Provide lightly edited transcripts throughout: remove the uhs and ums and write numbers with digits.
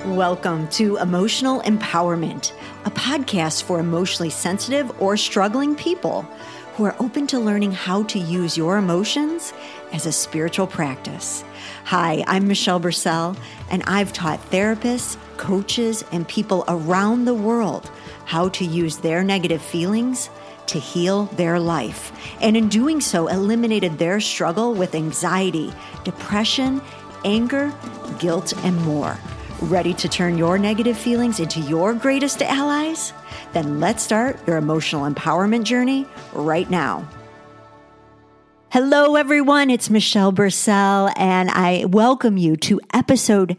Welcome to Emotional Empowerment, a podcast for emotionally sensitive or struggling people who are open to learning how to use your emotions as a spiritual practice. Hi, I'm Michelle Bursell, and I've taught therapists, coaches, and people around the world how to use their negative feelings to heal their life, and in doing so, eliminated their struggle with anxiety, depression, anger, guilt, and more. Ready to turn your negative feelings into your greatest allies? Then let's start your emotional empowerment journey right now. Hello, everyone. It's Michelle Bursell, and I welcome you to episode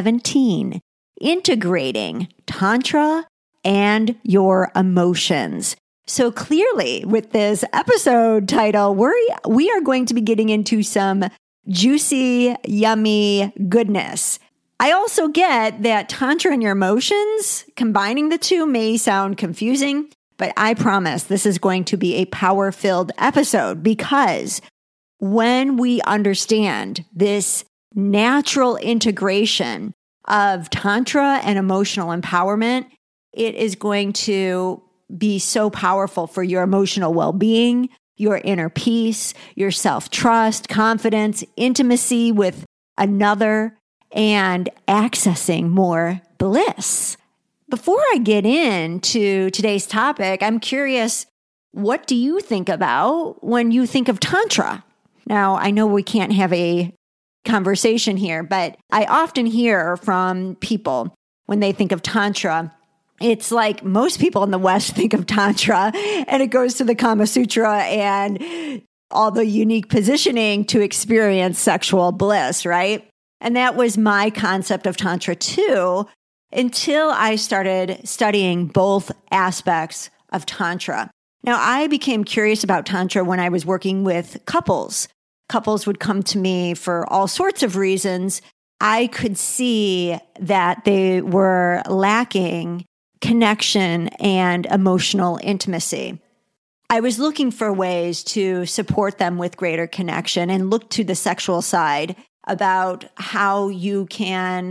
17, Integrating Tantra and Your Emotions. So clearly, with this episode title, we are going to be getting into some juicy, yummy goodness. I also get that Tantra and your emotions, combining the two may sound confusing, but I promise this is going to be a power-filled episode because when we understand this natural integration of Tantra and emotional empowerment, it is going to be so powerful for your emotional well-being, your inner peace, your self-trust, confidence, intimacy with another, and accessing more bliss. Before I get into today's topic, I'm curious, what do you think about when you think of Tantra? Now, I know we can't have a conversation here, but I often hear from people when they think of Tantra, it's like most people in the West think of Tantra, and it goes to the Kama Sutra and all the unique positioning to experience sexual bliss, right? And that was my concept of Tantra too, until I started studying both aspects of Tantra. Now, I became curious about Tantra when I was working with couples. Couples would come to me for all sorts of reasons. I could see that they were lacking connection and emotional intimacy. I was looking for ways to support them with greater connection and look to the sexual side about how you can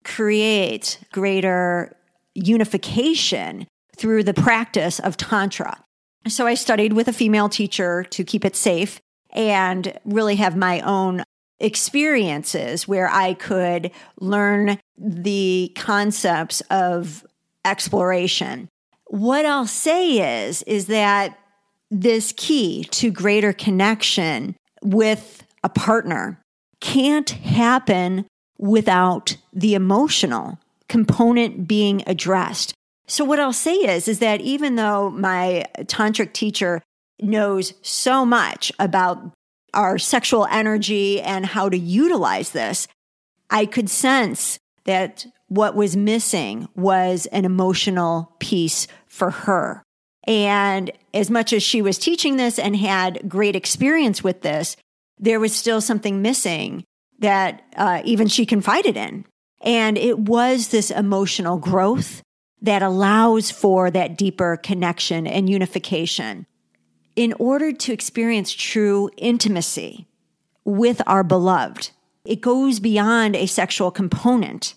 create greater unification through the practice of Tantra. So I studied with a female teacher to keep it safe and really have my own experiences where I could learn the concepts of exploration. What I'll say is that this key to greater connection with a partner can't happen without the emotional component being addressed. So what I'll say is that even though my tantric teacher knows so much about our sexual energy and how to utilize this, I could sense that what was missing was an emotional piece for her. And as much as she was teaching this and had great experience with this, there was still something missing that even she confided in. And it was this emotional growth that allows for that deeper connection and unification. In order to experience true intimacy with our beloved, it goes beyond a sexual component.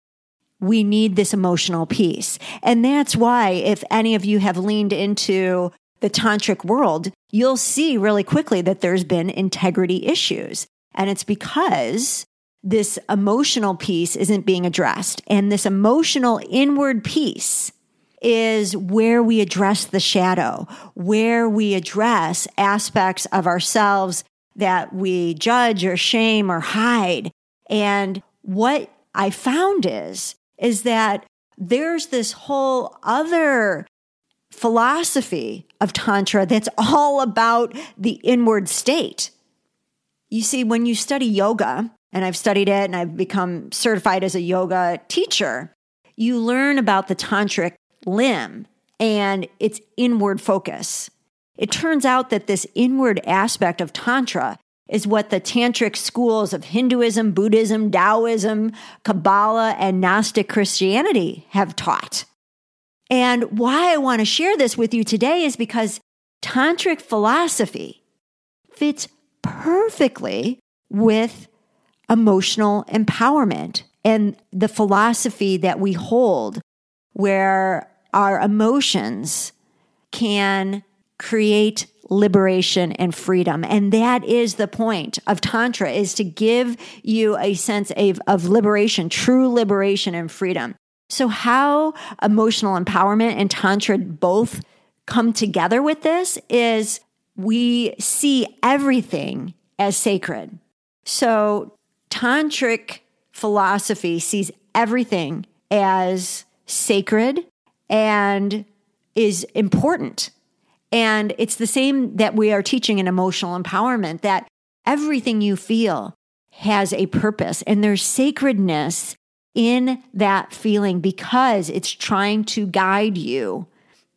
We need this emotional piece. And that's why if any of you have leaned into the tantric world, you'll see really quickly that there's been integrity issues. And it's because this emotional piece isn't being addressed. And this emotional inward piece is where we address the shadow, where we address aspects of ourselves that we judge or shame or hide. And what I found is that there's this whole other philosophy of Tantra that's all about the inward state. You see, when you study yoga, and I've studied it and I've become certified as a yoga teacher, you learn about the tantric limb and its inward focus. It turns out that this inward aspect of Tantra is what the tantric schools of Hinduism, Buddhism, Taoism, Kabbalah, and Gnostic Christianity have taught. And why I want to share this with you today is because tantric philosophy fits perfectly with emotional empowerment and the philosophy that we hold where our emotions can create liberation and freedom. And that is the point of Tantra, is to give you a sense of liberation, true liberation and freedom. So how emotional empowerment and Tantra both come together with this is we see everything as sacred. So Tantric philosophy sees everything as sacred and is important. And it's the same that we are teaching in emotional empowerment, that everything you feel has a purpose, and there's sacredness in that feeling because it's trying to guide you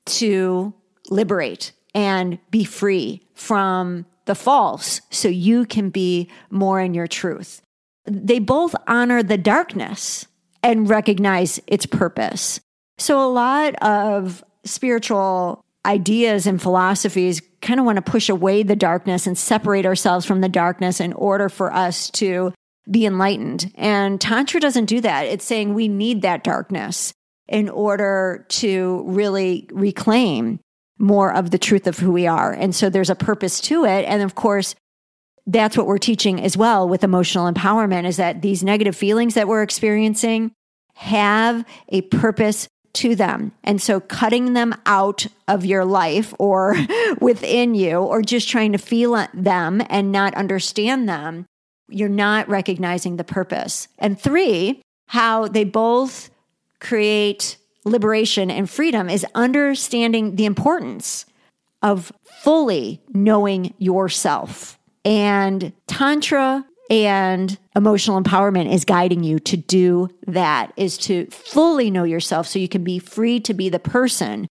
to liberate and be free from the false so you can be more in your truth. They both honor the darkness and recognize its purpose. So a lot of spiritual ideas and philosophies kind of want to push away the darkness and separate ourselves from the darkness in order for us to be enlightened. And Tantra doesn't do that. It's saying we need that darkness in order to really reclaim more of the truth of who we are. And so there's a purpose to it. And of course, that's what we're teaching as well with emotional empowerment, is that these negative feelings that we're experiencing have a purpose to them. And so cutting them out of your life or within you, or just trying to feel them and not understand them, you're not recognizing the purpose. And 3, how they both create liberation and freedom is understanding the importance of fully knowing yourself. And Tantra and emotional empowerment is guiding you to do that, is to fully know yourself so you can be free to be the person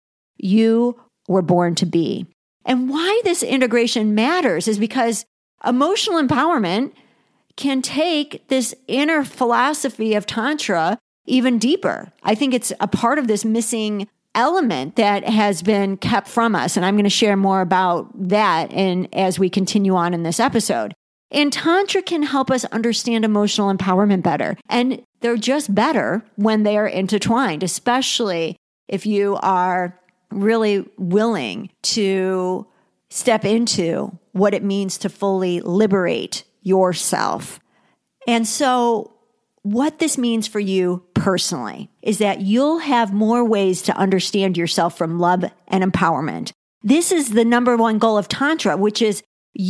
you were born to be. And why this integration matters is because emotional empowerment can take this inner philosophy of Tantra even deeper. I think it's a part of this missing element that has been kept from us. And I'm going to share more about that as we continue on in this episode. And Tantra can help us understand emotional empowerment better. And they're just better when they are intertwined, especially if you are really willing to step into what it means to fully liberate yourself. And so what this means for you personally is that you'll have more ways to understand yourself from love and empowerment. This is the number one goal of Tantra, which is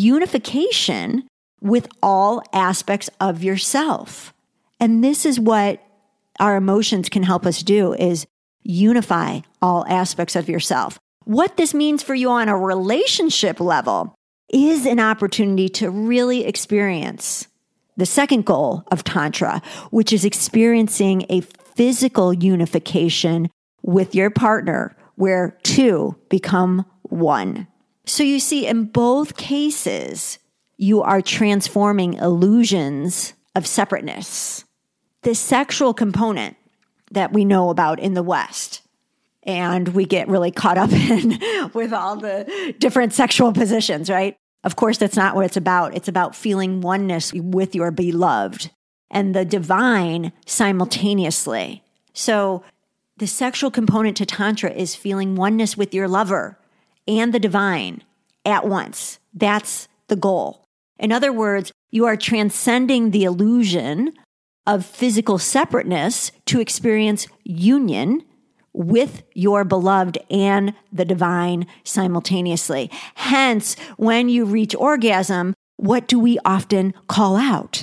unification with all aspects of yourself. And this is what our emotions can help us do, is unify all aspects of yourself. What this means for you on a relationship level is an opportunity to really experience the second goal of Tantra, which is experiencing a physical unification with your partner where 2 become 1. So you see, in both cases, you are transforming illusions of separateness. The sexual component that we know about in the West, and we get really caught up in with all the different sexual positions, right? Of course, that's not what it's about. It's about feeling oneness with your beloved and the divine simultaneously. So the sexual component to Tantra is feeling oneness with your lover and the divine at once. That's the goal. In other words, you are transcending the illusion of physical separateness to experience union with your beloved and the divine simultaneously. Hence, when you reach orgasm, what do we often call out?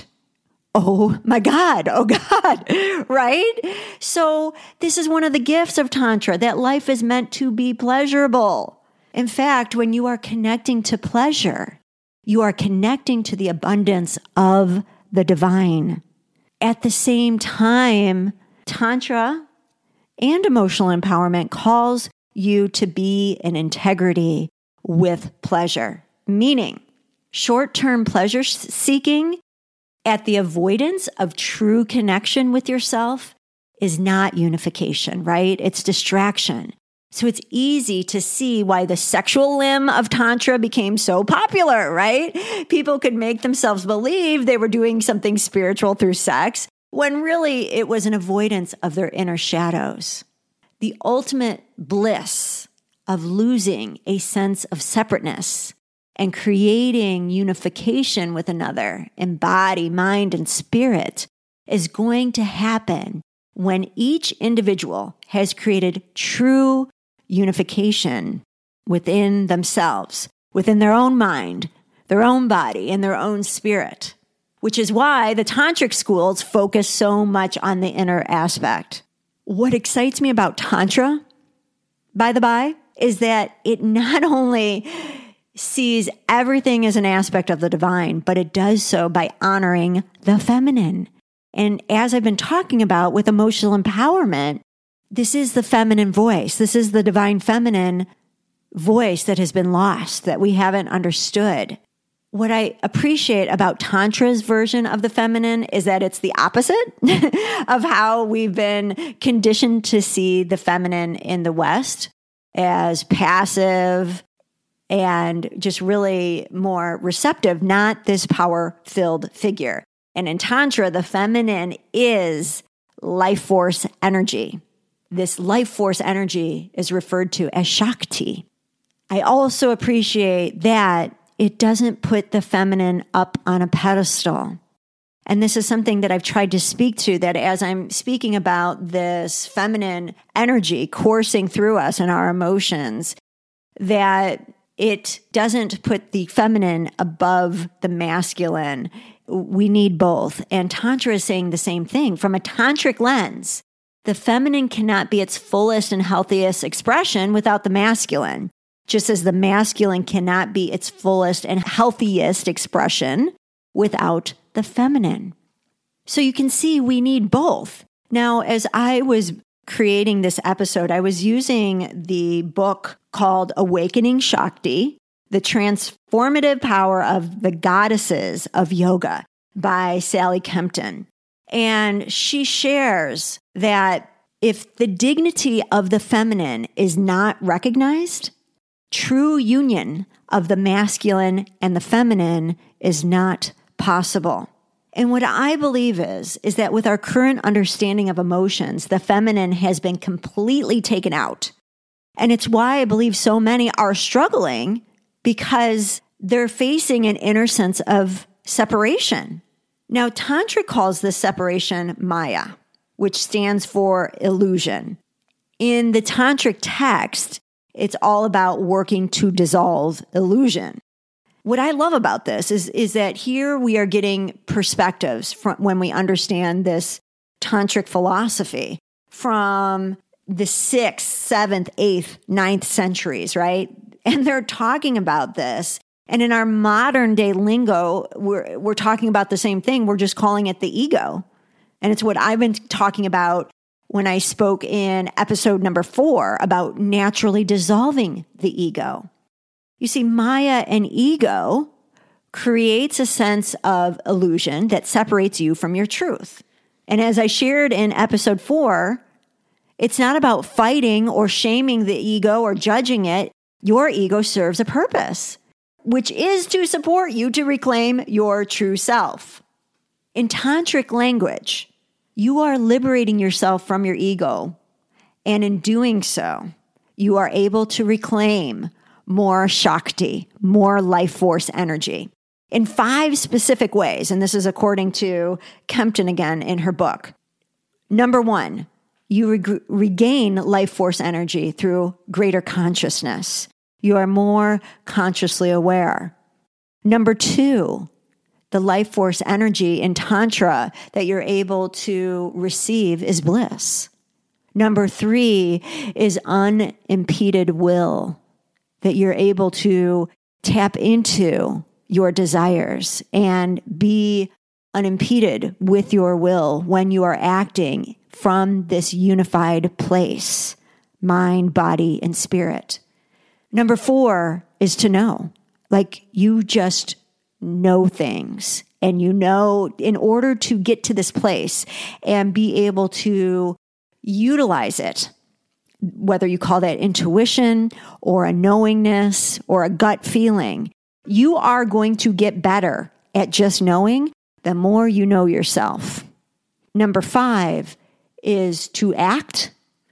Oh my God, oh God, right? So this is one of the gifts of Tantra, that life is meant to be pleasurable. In fact, when you are connecting to pleasure, you are connecting to the abundance of the divine. At the same time, Tantra and emotional empowerment calls you to be in integrity with pleasure, meaning short-term pleasure seeking at the avoidance of true connection with yourself is not unification, right? It's distraction. So it's easy to see why the sexual limb of Tantra became so popular, right? People could make themselves believe they were doing something spiritual through sex, when really it was an avoidance of their inner shadows. The ultimate bliss of losing a sense of separateness and creating unification with another in body, mind, and spirit is going to happen when each individual has created true unification within themselves, within their own mind, their own body, and their own spirit, which is why the tantric schools focus so much on the inner aspect. What excites me about Tantra, by the by, is that it not only sees everything as an aspect of the divine, but it does so by honoring the feminine. And as I've been talking about with emotional empowerment, this is the feminine voice. This is the divine feminine voice that has been lost, that we haven't understood. What I appreciate about Tantra's version of the feminine is that it's the opposite of how we've been conditioned to see the feminine in the West, as passive and just really more receptive, not this power-filled figure. And in Tantra, the feminine is life force energy. This life force energy is referred to as Shakti. I also appreciate that it doesn't put the feminine up on a pedestal. And this is something that I've tried to speak to, that as I'm speaking about this feminine energy coursing through us and our emotions, that it doesn't put the feminine above the masculine. We need both. And Tantra is saying the same thing. From a tantric lens, the feminine cannot be its fullest and healthiest expression without the masculine, just as the masculine cannot be its fullest and healthiest expression without the feminine. So you can see we need both. Now, as I was creating this episode, I was using the book called Awakening Shakti, The Transformative Power of the Goddesses of Yoga by Sally Kempton. And she shares that if the dignity of the feminine is not recognized, true union of the masculine and the feminine is not possible. And what I believe is that with our current understanding of emotions, the feminine has been completely taken out. And it's why I believe so many are struggling, because they're facing an inner sense of separation. Now, Tantra calls this separation Maya, which stands for illusion. In the Tantric text, it's all about working to dissolve illusion. What I love about this is that here we are getting perspectives from when we understand this Tantric philosophy from the 6th, 7th, 8th, 9th centuries, right? And they're talking about this. And in our modern day lingo, we're talking about the same thing. We're just calling it the ego. And it's what I've been talking about when I spoke in episode number 4 about naturally dissolving the ego. You see, Maya and ego creates a sense of illusion that separates you from your truth. And as I shared in episode 4, it's not about fighting or shaming the ego or judging it. Your ego serves a purpose, which is to support you to reclaim your true self. In tantric language, you are liberating yourself from your ego. And in doing so, you are able to reclaim more Shakti, more life force energy in 5 specific ways. And this is according to Kempton again in her book. Number 1, you regain life force energy through greater consciousness. You are more consciously aware. Number 2, the life force energy in Tantra that you're able to receive is bliss. Number 3 is unimpeded will, that you're able to tap into your desires and be unimpeded with your will when you are acting from this unified place, mind, body, and spirit. Number 4 is to know, like you just know things, and you know in order to get to this place and be able to utilize it, whether you call that intuition or a knowingness or a gut feeling, you are going to get better at just knowing the more you know yourself. Number 5 is to act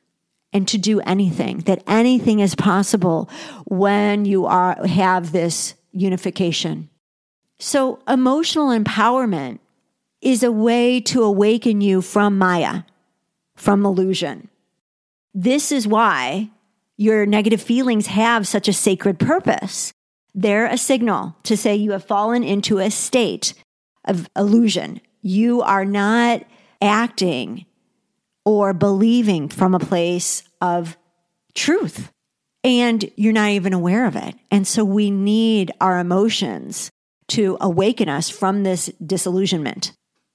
and to do anything, that anything is possible when you have this unification. So emotional empowerment is a way to awaken you from Maya, from illusion. This is why your negative feelings have such a sacred purpose. They're a signal to say you have fallen into a state of illusion. You are not acting or believing from a place of truth, and you're not even aware of it. And so we need our emotions to awaken us from this disillusionment.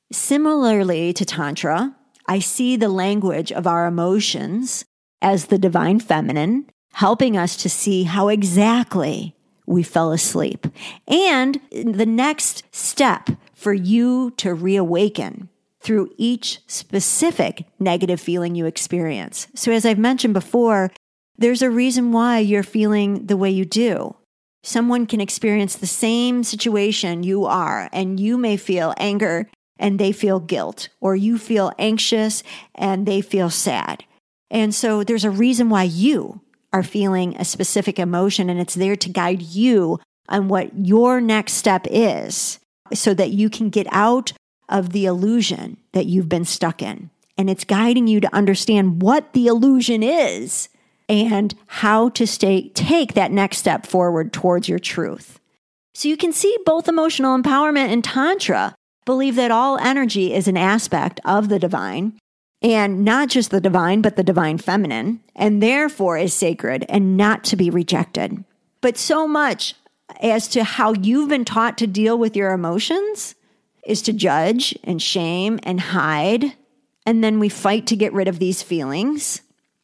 Similarly to Tantra, I see the language of our emotions as the divine feminine, helping us to see how exactly we fell asleep. And the next step for you to reawaken through each specific negative feeling you experience. So as I've mentioned before, there's a reason why you're feeling the way you do. Someone can experience the same situation you are, and you may feel anger and they feel guilt, or you feel anxious and they feel sad. And so there's a reason why you are feeling a specific emotion, and it's there to guide you on what your next step is so that you can get out of the illusion that you've been stuck in. And it's guiding you to understand what the illusion is and how to take that next step forward towards your truth. So you can see both emotional empowerment and Tantra believe that all energy is an aspect of the divine, and not just the divine, but the divine feminine, and therefore is sacred and not to be rejected. But so much as to how you've been taught to deal with your emotions is to judge and shame and hide, and then we fight to get rid of these feelings.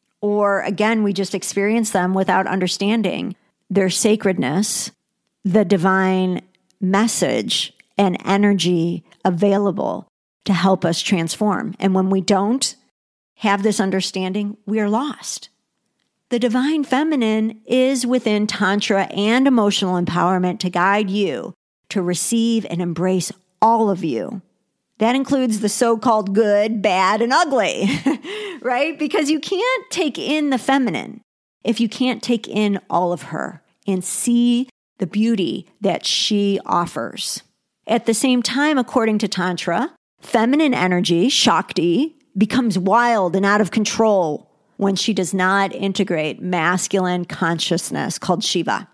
Or again, we just experience them without understanding their sacredness, the divine message and energy available to help us transform. And when we don't have this understanding, we are lost. The divine feminine is within Tantra and emotional empowerment to guide you to receive and embrace all of you. That includes the so-called good, bad, and ugly, right? Because you can't take in the feminine if you can't take in all of her and see the beauty that she offers. At the same time, according to Tantra, feminine energy, Shakti, becomes wild and out of control when she does not integrate masculine consciousness called Shiva.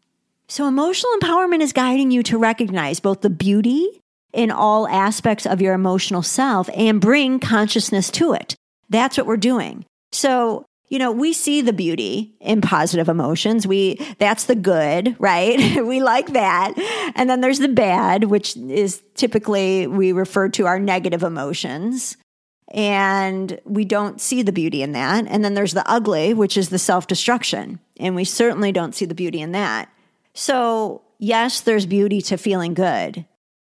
So emotional empowerment is guiding you to recognize both the beauty in all aspects of your emotional self and bring consciousness to it. That's what we're doing. So, we see the beauty in positive emotions. That's the good, right? We like that. And then there's the bad, which is typically we refer to our negative emotions. And we don't see the beauty in that. And then there's the ugly, which is the self-destruction. And we certainly don't see the beauty in that. So yes, there's beauty to feeling good.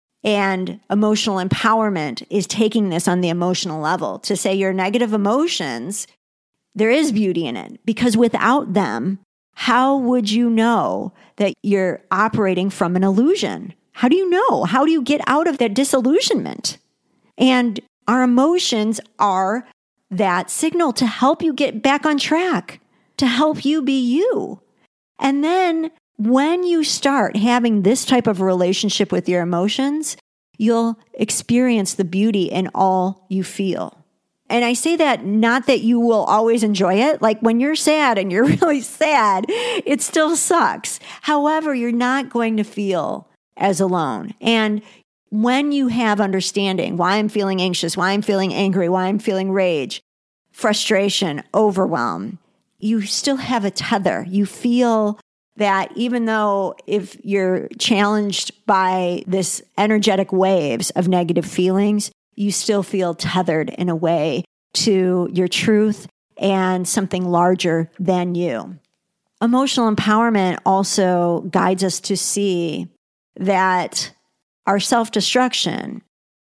And emotional empowerment is taking this on the emotional level to say your negative emotions, there is beauty in it, because without them, how would you know that you're operating from an illusion? How do you know? How do you get out of that disillusionment? And our emotions are that signal to help you get back on track, to help you be you. And then when you start having this type of relationship with your emotions, you'll experience the beauty in all you feel. And I say that not that you will always enjoy it. Like when you're sad and you're really sad, it still sucks. However, you're not going to feel as alone. And when you have understanding why I'm feeling anxious, why I'm feeling angry, why I'm feeling rage, frustration, overwhelm, you still have a tether. You feel that even though if you're challenged by this energetic waves of negative feelings, you still feel tethered in a way to your truth and something larger than you. Emotional empowerment also guides us to see that our self-destruction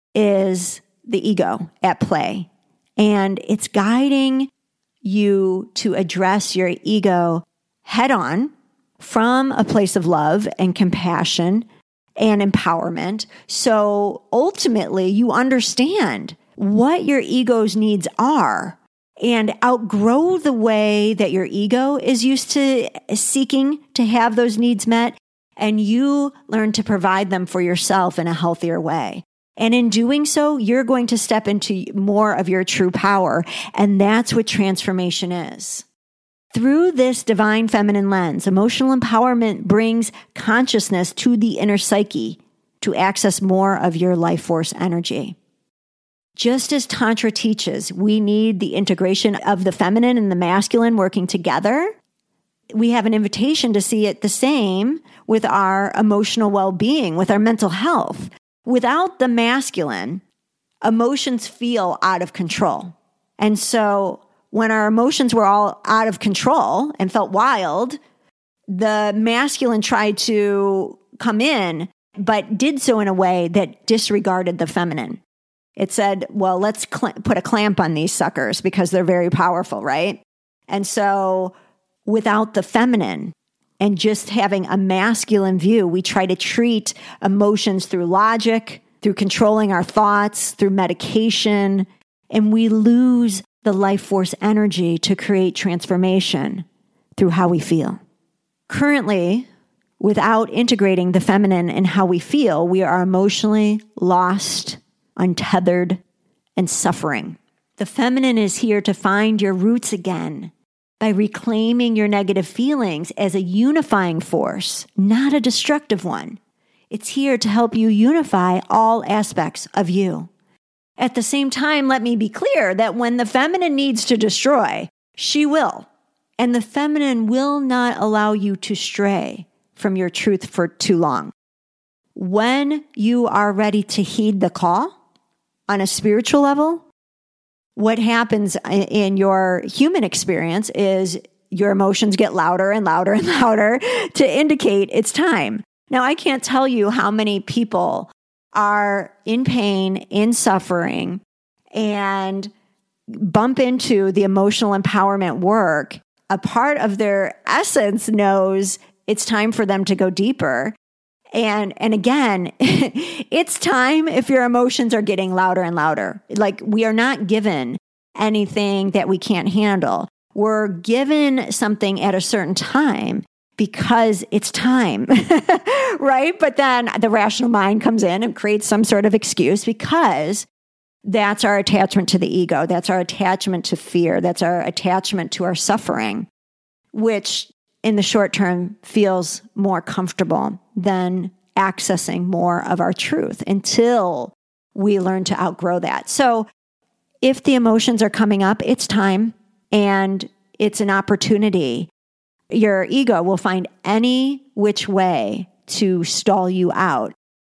is the ego at play. And it's guiding you to address your ego head on from a place of love and compassion and empowerment. So ultimately, you understand what your ego's needs are and outgrow the way that your ego is used to seeking to have those needs met, and you learn to provide them for yourself in a healthier way. And in doing so, you're going to step into more of your true power, and that's what transformation is. Through this divine feminine lens, emotional empowerment brings consciousness to the inner psyche to access more of your life force energy. Just as Tantra teaches, we need the integration of the feminine and the masculine working together. We have an invitation to see it the same with our emotional well-being, with our mental health. Without the masculine, emotions feel out of control. And so when our emotions were all out of control and felt wild, the masculine tried to come in, but did so in a way that disregarded the feminine. It said, well, let's put a clamp on these suckers because they're very powerful, right? And so without the feminine and just having a masculine view, we try to treat emotions through logic, through controlling our thoughts, through medication, and we lose the life force energy to create transformation through how we feel. Currently, without integrating the feminine in how we feel, we are emotionally lost, untethered, and suffering. The feminine is here to find your roots again by reclaiming your negative feelings as a unifying force, not a destructive one. It's here to help you unify all aspects of you. At the same time, let me be clear that when the feminine needs to destroy, she will. And the feminine will not allow you to stray from your truth for too long. When you are ready to heed the call on a spiritual level, what happens in your human experience is your emotions get louder and louder and louder to indicate it's time. Now, I can't tell you how many people are in pain, in suffering, and bump into the emotional empowerment work. A part of their essence knows it's time for them to go deeper. And again, it's time if your emotions are getting louder and louder. Like, we are not given anything that we can't handle. We're given something at a certain time because it's time, right? But then the rational mind comes in and creates some sort of excuse because that's our attachment to the ego. That's our attachment to fear. That's our attachment to our suffering, which in the short term feels more comfortable than accessing more of our truth until we learn to outgrow that. So if the emotions are coming up, it's time and it's an opportunity. Your ego will find any which way to stall you out.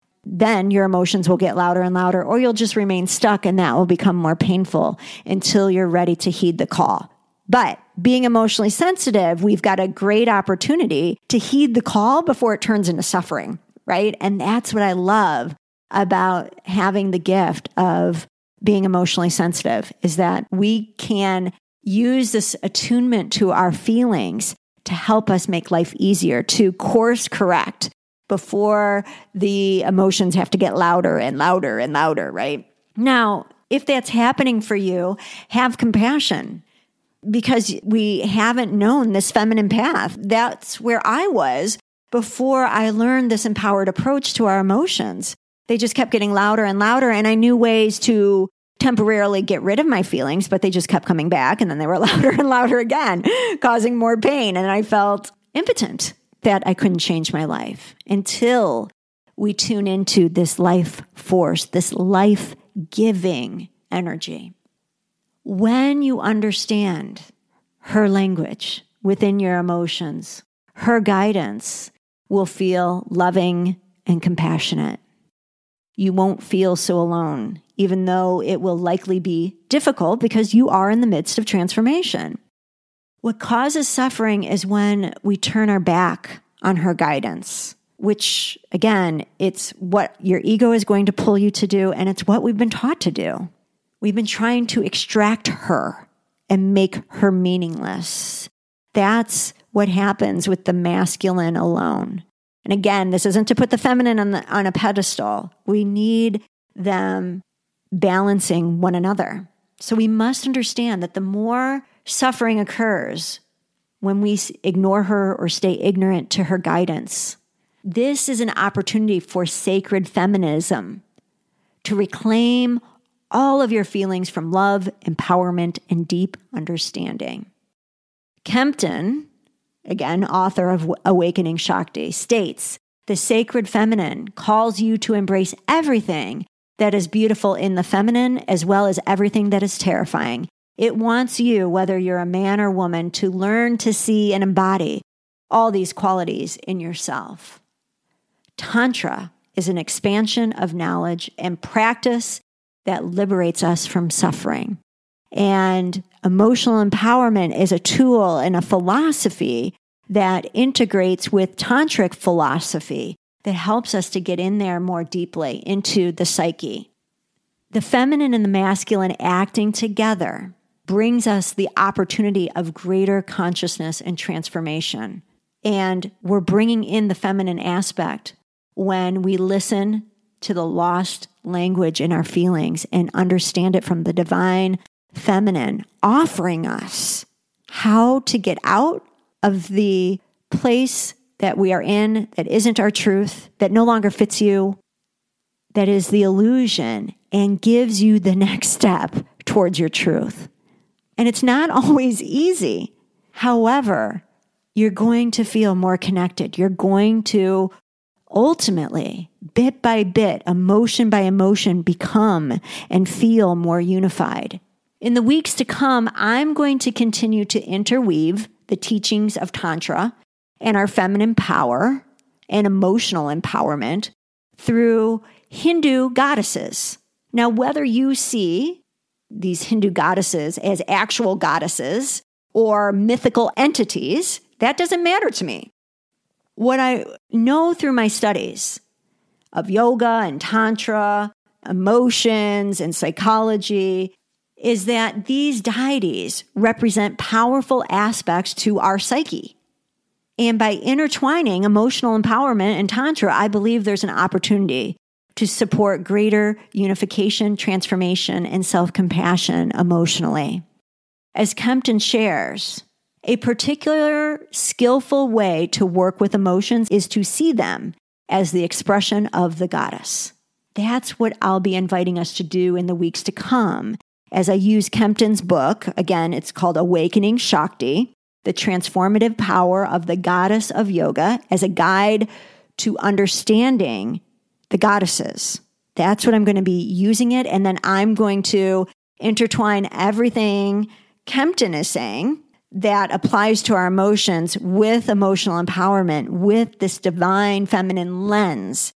Then your emotions will get louder and louder, or you'll just remain stuck, and that will become more painful until you're ready to heed the call. But being emotionally sensitive, we've got a great opportunity to heed the call before it turns into suffering, right? And that's what I love about having the gift of being emotionally sensitive, is that we can use this attunement to our feelings to help us make life easier, to course correct before the emotions have to get louder and louder and louder, right? Now, if that's happening for you, have compassion, because we haven't known this feminine path. That's where I was before I learned this empowered approach to our emotions. They just kept getting louder and louder, and I knew ways to temporarily get rid of my feelings, but they just kept coming back, and then they were louder and louder again, causing more pain. And I felt impotent that I couldn't change my life until we tune into this life force, this life-giving energy. When you understand her language within your emotions, her guidance will feel loving and compassionate. You won't feel so alone, even though it will likely be difficult because you are in the midst of transformation. What causes suffering is when we turn our back on her guidance, which, again, it's what your ego is going to pull you to do, and it's what we've been taught to do. We've been trying to extract her and make her meaningless. That's what happens with the masculine alone. And again, this isn't to put the feminine on a pedestal. We need them balancing one another. So we must understand that the more suffering occurs when we ignore her or stay ignorant to her guidance, this is an opportunity for sacred feminism to reclaim all of your feelings from love, empowerment, and deep understanding. Kempton, again, author of Awakening Shakti, states, "The sacred feminine calls you to embrace everything that is beautiful in the feminine as well as everything that is terrifying. It wants you, whether you're a man or woman, to learn to see and embody all these qualities in yourself." Tantra is an expansion of knowledge and practice that liberates us from suffering. And emotional empowerment is a tool and a philosophy that integrates with tantric philosophy that helps us to get in there more deeply into the psyche. The feminine and the masculine acting together brings us the opportunity of greater consciousness and transformation. And we're bringing in the feminine aspect when we listen to the lost language in our feelings and understand it from the divine feminine, offering us how to get out of the place that we are in that isn't our truth, that no longer fits you, that is the illusion, and gives you the next step towards your truth. And it's not always easy. However, you're going to feel more connected. You're going to ultimately, bit by bit, emotion by emotion, become and feel more unified. In the weeks to come, I'm going to continue to interweave the teachings of Tantra and our feminine power and emotional empowerment through Hindu goddesses. Now, whether you see these Hindu goddesses as actual goddesses or mythical entities, that doesn't matter to me. What I know through my studies of yoga and Tantra, emotions and psychology, is that these deities represent powerful aspects to our psyche. And by intertwining emotional empowerment and Tantra, I believe there's an opportunity to support greater unification, transformation, and self-compassion emotionally. As Kempton shares, a particular skillful way to work with emotions is to see them as the expression of the goddess. That's what I'll be inviting us to do in the weeks to come as I use Kempton's book. Again, it's called Awakening Shakti, The Transformative Power of the Goddess of Yoga, as a guide to understanding the goddesses. That's what I'm going to be using it. And then I'm going to intertwine everything Kempton is saying that applies to our emotions with emotional empowerment, with this divine feminine lens,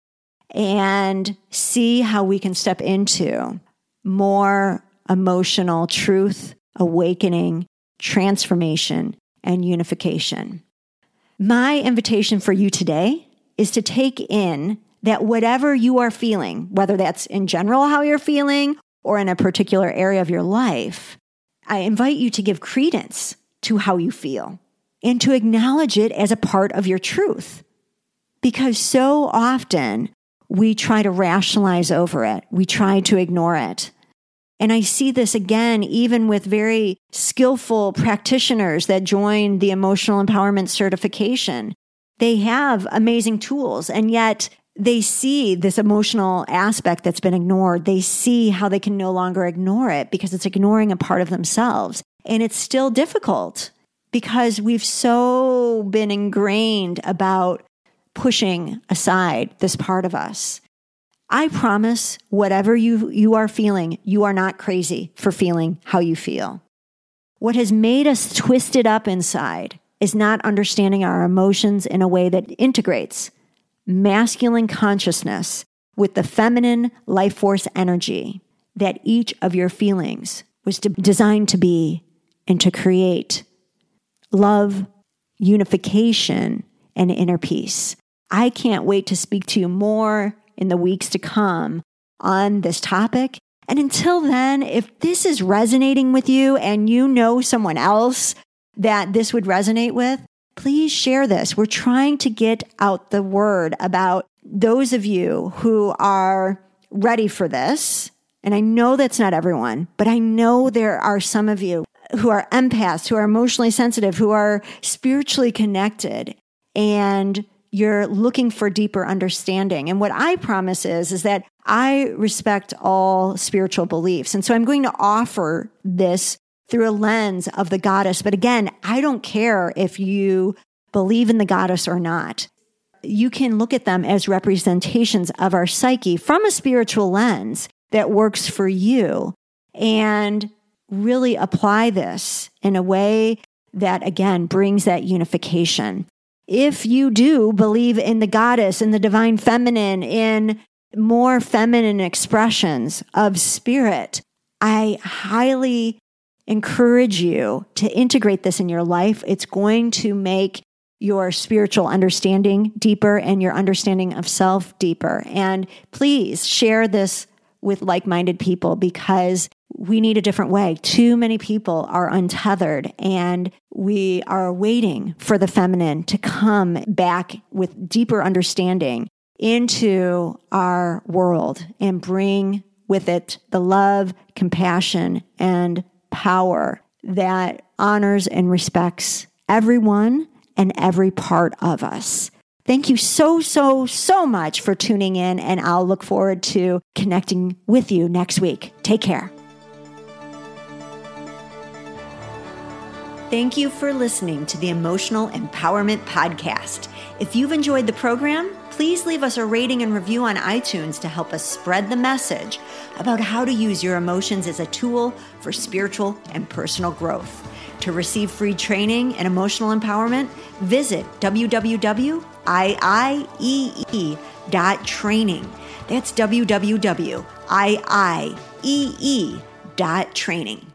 and see how we can step into more emotional truth, awakening, transformation, and unification. My invitation for you today is to take in that whatever you are feeling, whether that's in general how you're feeling or in a particular area of your life, I invite you to give credence to how you feel and to acknowledge it as a part of your truth. Because so often we try to rationalize over it. We try to ignore it. And I see this again, even with very skillful practitioners that join the emotional empowerment certification. They have amazing tools, and yet they see this emotional aspect that's been ignored. They see how they can no longer ignore it because it's ignoring a part of themselves. And it's still difficult because we've so been ingrained about pushing aside this part of us. I promise, whatever you are feeling, you are not crazy for feeling how you feel. What has made us twisted up inside is not understanding our emotions in a way that integrates masculine consciousness with the feminine life force energy that each of your feelings was designed to be and to create love, unification, and inner peace. I can't wait to speak to you more in the weeks to come on this topic. And until then, if this is resonating with you and you know someone else that this would resonate with, please share this. We're trying to get out the word about those of you who are ready for this And I know that's not everyone, but I know there are some of you who are empaths, who are emotionally sensitive, who are spiritually connected, and you're looking for deeper understanding. And what I promise is that I respect all spiritual beliefs. And so I'm going to offer this through a lens of the goddess. But again, I don't care if you believe in the goddess or not. You can look at them as representations of our psyche from a spiritual lens that works for you, and really apply this in a way that, again, brings that unification. If you do believe in the goddess, in the divine feminine, in more feminine expressions of spirit, I highly encourage you to integrate this in your life. It's going to make your spiritual understanding deeper and your understanding of self deeper. And please share this with like-minded people, because we need a different way. Too many people are untethered, and we are waiting for the feminine to come back with deeper understanding into our world and bring with it the love, compassion, and power that honors and respects everyone and every part of us. Thank you so much for tuning in, and I'll look forward to connecting with you next week. Take care. Thank you for listening to the Emotional Empowerment Podcast. If you've enjoyed the program, please leave us a rating and review on iTunes to help us spread the message about how to use your emotions as a tool for spiritual and personal growth. To receive free training and emotional empowerment, visit www.iiee.training. That's www.iiee.training.